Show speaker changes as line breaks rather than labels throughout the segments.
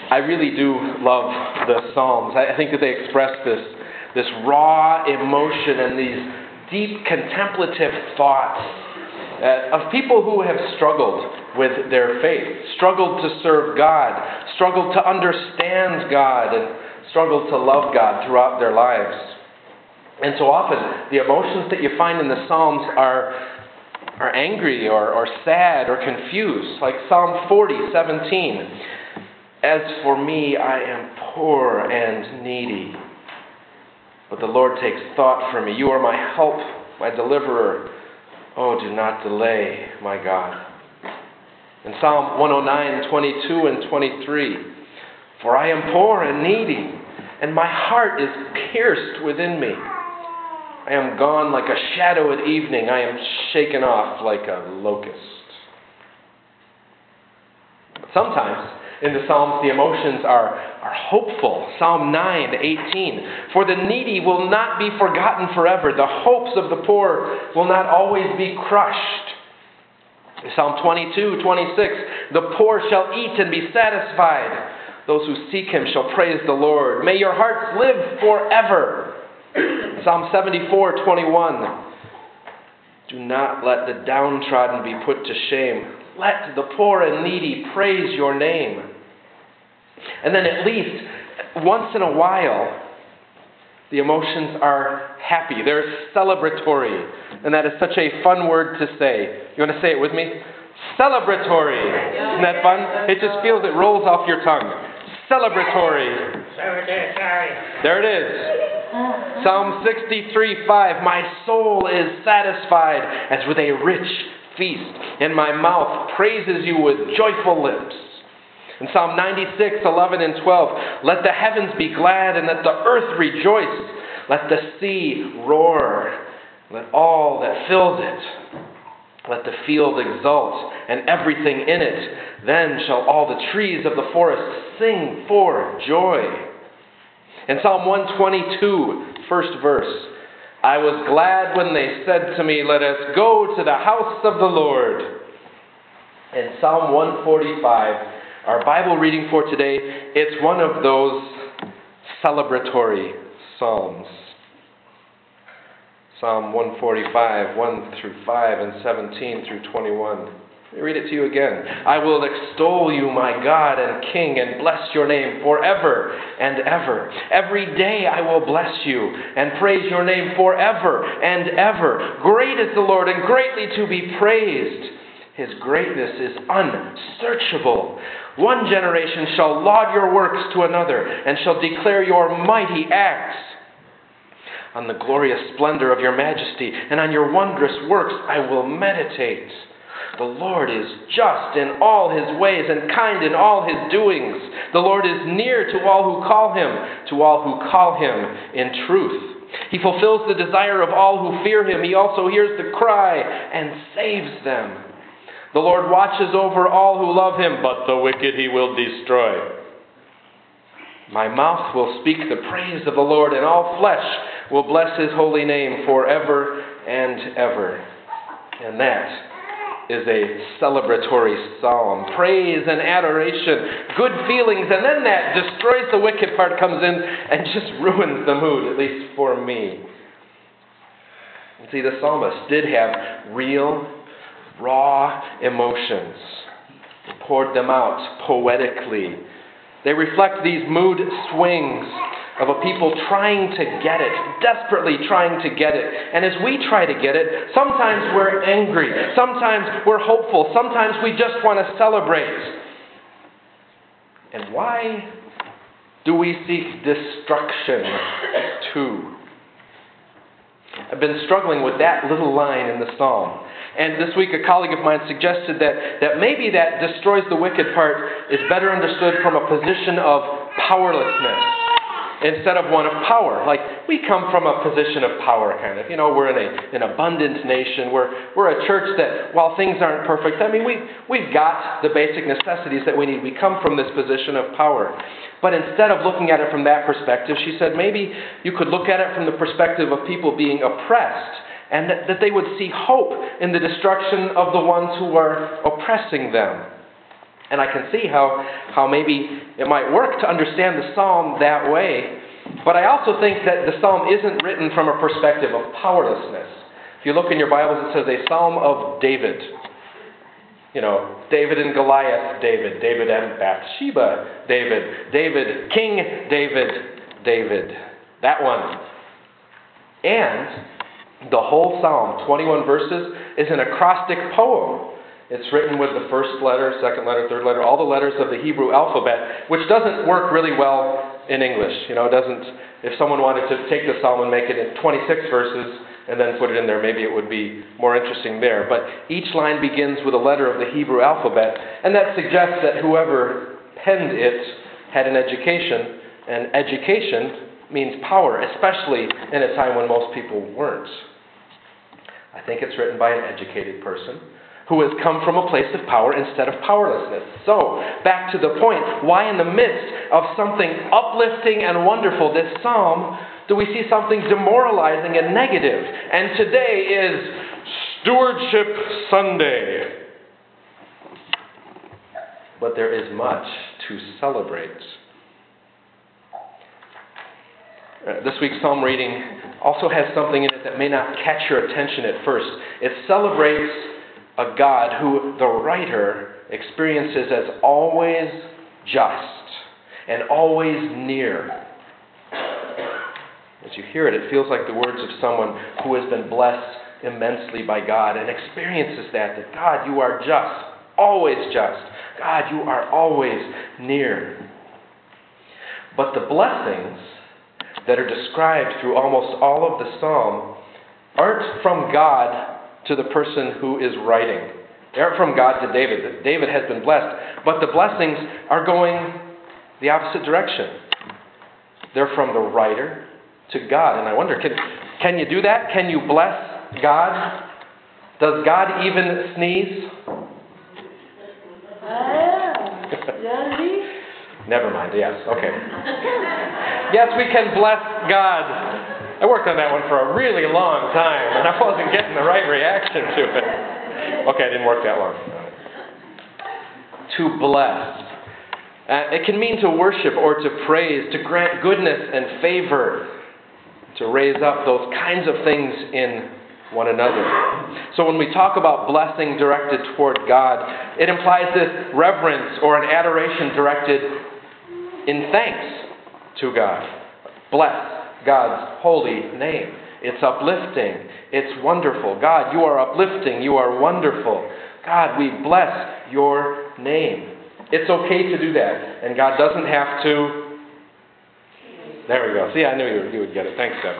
I really do love the Psalms. I think that they express this raw emotion and these deep contemplative thoughts of people who have struggled with their faith, struggled to serve God, struggled to understand God, and struggled to love God throughout their lives. And so often, the emotions that you find in the Psalms are angry or sad or confused. Like Psalm 40:17. As for me, I am poor and needy, but the Lord takes thought for me. You are my help, my deliverer. Oh, do not delay, my God. In Psalm 109:22 and 23. For I am poor and needy, and my heart is pierced within me. I am gone like a shadow at evening. I am shaken off like a locust. Sometimes in the Psalms, the emotions are hopeful. Psalm 9:18. For the needy will not be forgotten forever. The hopes of the poor will not always be crushed. Psalm 22:26. The poor shall eat and be satisfied. Those who seek him shall praise the Lord. May your hearts live forever. Psalm 74:21. Do not let the downtrodden be put to shame. Let the poor and needy praise your name. And then at least once in a while, the emotions are happy. They're celebratory. And that is such a fun word to say. You want to say it with me? Celebratory. Isn't that fun? It just feels it rolls off your tongue. Celebratory. There it is. Psalm 63:5. My soul is satisfied as with a rich feast, and my mouth praises you with joyful lips. In Psalm 96:11 and 12. Let the heavens be glad and let the earth rejoice. Let the sea roar. Let all that fills it. Let the field exult and everything in it. Then shall all the trees of the forest sing for joy. In Psalm 122, first verse. I was glad when they said to me, let us go to the house of the Lord. In Psalm 145, our Bible reading for today, it's one of those celebratory psalms. Psalm 145, 1 through 5 and 17 through 21. Let me read it to you again. I will extol you, my God and King, and bless your name forever and ever. Every day I will bless you and praise your name forever and ever. Great is the Lord and greatly to be praised. His greatness is unsearchable. One generation shall laud your works to another and shall declare your mighty acts. On the glorious splendor of your majesty and on your wondrous works I will meditate. The Lord is just in all his ways and kind in all his doings. The Lord is near to all who call him in truth. He fulfills the desire of all who fear him. He also hears the cry and saves them. The Lord watches over all who love him, but the wicked he will destroy. My mouth will speak the praise of the Lord, and all flesh will bless his holy name forever and ever. And that is a celebratory psalm. Praise and adoration, good feelings, and then that destroys the wicked part comes in and just ruins the mood, at least for me. You see, the psalmist did have real, raw emotions. He poured them out poetically. They reflect these mood swings of a people trying to get it, desperately trying to get it. And as we try to get it, sometimes we're angry, sometimes we're hopeful, sometimes we just want to celebrate. And why do we seek destruction too? I've been struggling with that little line in the psalm. And this week a colleague of mine suggested that maybe that destroys the wicked part is better understood from a position of powerlessness instead of one of power. Like, we come from a position of power, kind of. You know, we're in an abundant nation. We're a church that, while things aren't perfect, I mean, we've got the basic necessities that we need. We come from this position of power. But instead of looking at it from that perspective, she said maybe you could look at it from the perspective of people being oppressed, and that they would see hope in the destruction of the ones who are oppressing them. And I can see how maybe it might work to understand the psalm that way. But I also think that the psalm isn't written from a perspective of powerlessness. If you look in your Bibles, it says a psalm of David. You know, David and Goliath, David. David and Bathsheba, David. David, King David, David. That one. And the whole psalm, 21 verses, is an acrostic poem. It's written with the first letter, second letter, third letter, all the letters of the Hebrew alphabet, which doesn't work really well in English. You know, it doesn't. If someone wanted to take the psalm and make it in 26 verses and then put it in there, maybe it would be more interesting there. But each line begins with a letter of the Hebrew alphabet, and that suggests that whoever penned it had an education, and education means power, especially in a time when most people weren't. I think it's written by an educated person who has come from a place of power instead of powerlessness. So, back to the point, why in the midst of something uplifting and wonderful, this psalm, do we see something demoralizing and negative? And today is Stewardship Sunday. But there is much to celebrate. This week's psalm reading also has something in it that may not catch your attention at first. It celebrates a God who the writer experiences as always just and always near. As you hear it, it feels like the words of someone who has been blessed immensely by God and experiences that God, you are just, always just. God, you are always near. But the blessings that are described through almost all of the psalm aren't from God to the person who is writing. They aren't from God to David. David has been blessed, but the blessings are going the opposite direction. They're from the writer to God. And I wonder, can you do that? Can you bless God? Does God even sneeze? Never mind, yes, okay. Yes, we can bless God. I worked on that one for a really long time, and I wasn't getting the right reaction to it. Okay, it didn't work that long. To bless. It can mean to worship or to praise, to grant goodness and favor, to raise up those kinds of things in one another. So when we talk about blessing directed toward God, it implies this reverence or an adoration directed in thanks to God. Bless God's holy name. It's uplifting. It's wonderful. God, you are uplifting. You are wonderful. God, we bless your name. It's okay to do that. And God doesn't have to... There we go. See, I knew you would get it. Thanks, Deb.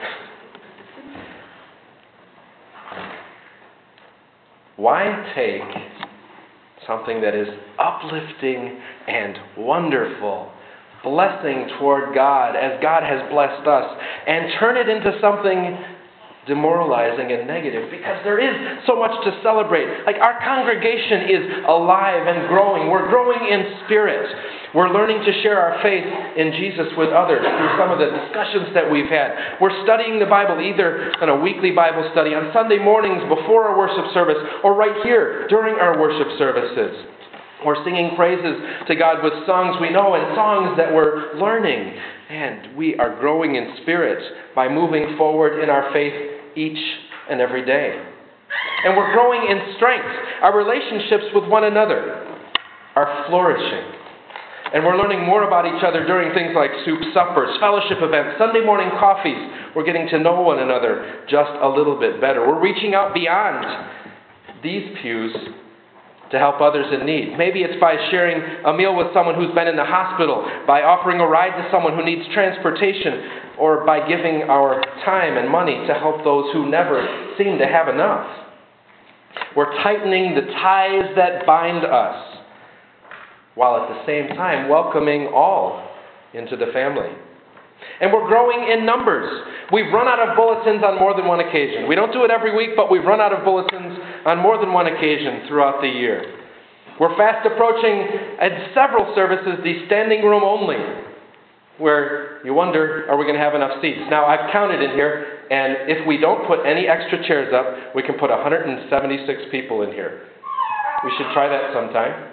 Why take something that is uplifting and wonderful, blessing toward God as God has blessed us, and turn it into something demoralizing and negative? Because there is so much to celebrate. Like, our congregation is alive and growing. We're growing in spirit. We're learning to share our faith in Jesus with others through some of the discussions that we've had. We're studying the Bible either in a weekly Bible study on Sunday mornings before our worship service, or right here during our worship services. We're singing praises to God with songs we know and songs that we're learning. And we are growing in spirit by moving forward in our faith each and every day. And we're growing in strength. Our relationships with one another are flourishing. And we're learning more about each other during things like soup suppers, fellowship events, Sunday morning coffees. We're getting to know one another just a little bit better. We're reaching out beyond these pews to help others in need. Maybe it's by sharing a meal with someone who's been in the hospital, by offering a ride to someone who needs transportation, or by giving our time and money to help those who never seem to have enough. We're tightening the ties that bind us, while at the same time welcoming all into the family. And we're growing in numbers. We've run out of bulletins on more than one occasion. We don't do it every week, but we've run out of bulletins on more than one occasion throughout the year. We're fast approaching, at several services, the standing room only, where you wonder, are we going to have enough seats? Now, I've counted in here, and if we don't put any extra chairs up, we can put 176 people in here. We should try that sometime.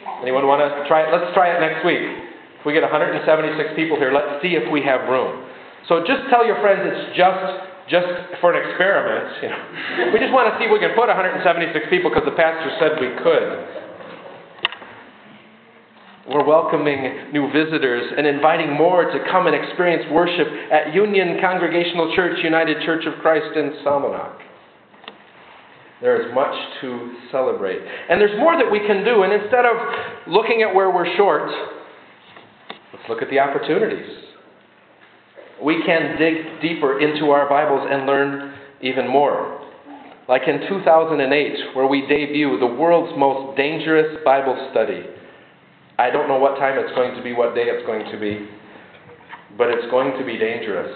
Anyone want to try it? Let's try it next week. If we get 176 people here, let's see if we have room. So just tell your friends it's just for an experiment. We just want to see if we can put 176 people because the pastor said we could. We're welcoming new visitors and inviting more to come and experience worship at Union Congregational Church, United Church of Christ in Salmonaught. There is much to celebrate. And there's more that we can do. And instead of looking at where we're short, let's look at the opportunities. We can dig deeper into our Bibles and learn even more. Like in 2008, where we debut the world's most dangerous Bible study. I don't know what time it's going to be, what day it's going to be, but it's going to be dangerous.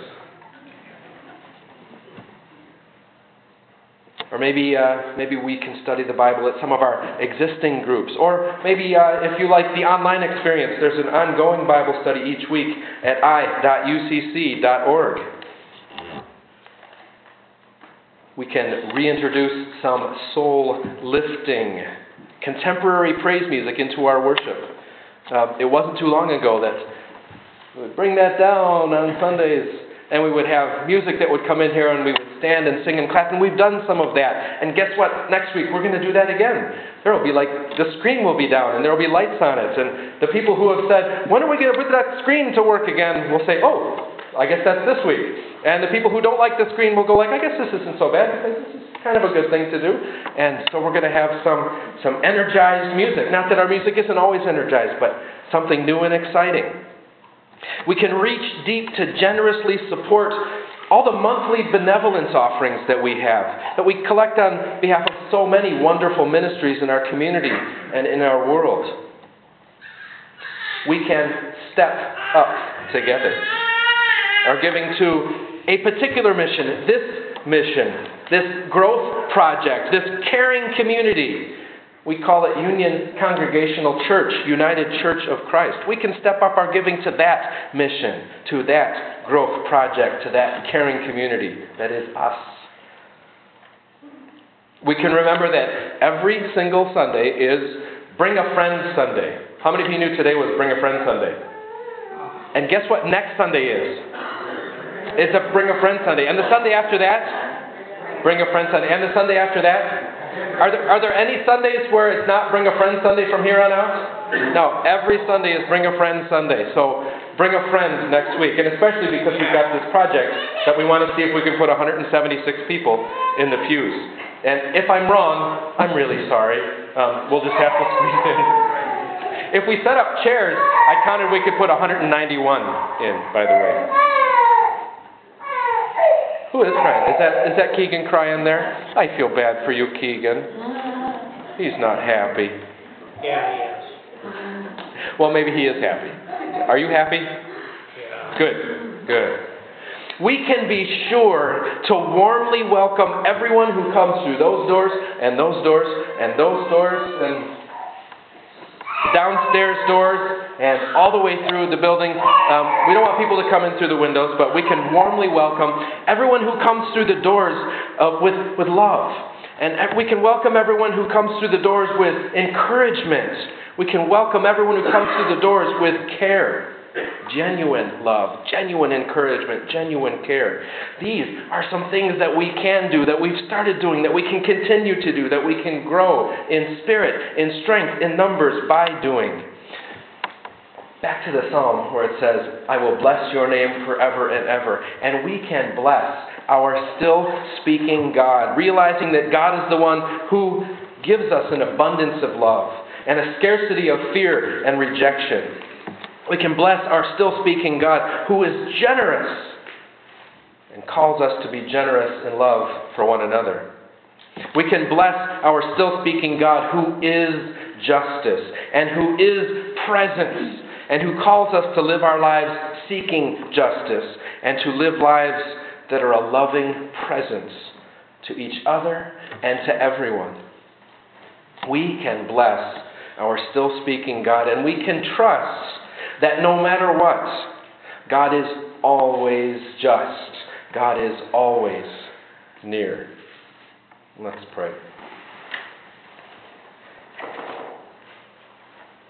Or maybe we can study the Bible at some of our existing groups. Or maybe if you like the online experience, there's an ongoing Bible study each week at i.ucc.org. We can reintroduce some soul-lifting, contemporary praise music into our worship. It wasn't too long ago that we would bring that down on Sundays, and we would have music that would come in here, and we would stand and sing and clap, and we've done some of that. And guess what? Next week we're going to do that again. There will be the screen will be down, and there will be lights on it, and the people who have said, when are we going to put that screen to work again, will say, oh, I guess that's this week. And the people who don't like the screen will go like, I guess this isn't so bad, because this is kind of a good thing to do. And so we're going to have some energized music. Not that our music isn't always energized, but something new and exciting. We can reach deep to generously support all the monthly benevolence offerings that we have, that we collect on behalf of so many wonderful ministries in our community and in our world. We can step up together. Our giving to a particular mission, this growth project, this caring community. We call it Union Congregational Church, United Church of Christ. We can step up our giving to that mission, to that growth project, to that caring community that is us. We can remember that every single Sunday is Bring a Friend Sunday. How many of you knew today was Bring a Friend Sunday? And guess what next Sunday is? It's a Bring a Friend Sunday. And the Sunday after that, Bring a Friend Sunday. And the Sunday after that, are there any Sundays where it's not Bring a Friend Sunday from here on out? No, every Sunday is Bring a Friend Sunday. So bring a friend next week. And especially because we've got this project that we want to see if we can put 176 people in the pews. And if I'm wrong, I'm really sorry. We'll just have to squeeze in. If we set up chairs, I counted we could put 191 in, by the way. Who is crying? Is that Keegan crying there? I feel bad for you, Keegan. He's not happy.
Yeah, he is.
Well, maybe he is happy. Are you happy?
Yeah.
Good. We can be sure to warmly welcome everyone who comes through those doors, and those doors, and those doors, and downstairs doors, and all the way through the building. We don't want people to come in through the windows, but we can warmly welcome everyone who comes through the doors with love. And we can welcome everyone who comes through the doors with encouragement. We can welcome everyone who comes through the doors with care. Genuine love, genuine encouragement, genuine care. These are some things that we can do, that we've started doing, that we can continue to do, that we can grow in spirit, in strength, in numbers by doing. Back to the psalm where it says, I will bless your name forever and ever. And we can bless our still speaking God, realizing that God is the one who gives us an abundance of love and a scarcity of fear and rejection. We can bless our still speaking God who is generous and calls us to be generous in love for one another. We can bless our still speaking God who is justice and who is presence and who calls us to live our lives seeking justice and to live lives that are a loving presence to each other and to everyone. We can bless our still speaking God, and we can trust that no matter what, God is always just. God is always near. Let's pray.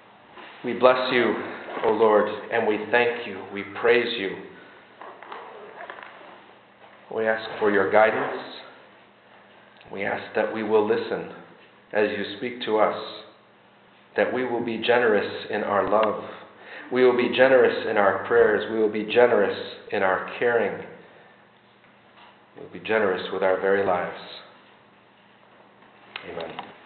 We bless you, O Lord, and we thank you. We praise you. We ask for your guidance. We ask that we will listen as you speak to us, that we will be generous in our love. We will be generous in our prayers. We will be generous in our caring. We will be generous with our very lives. Amen.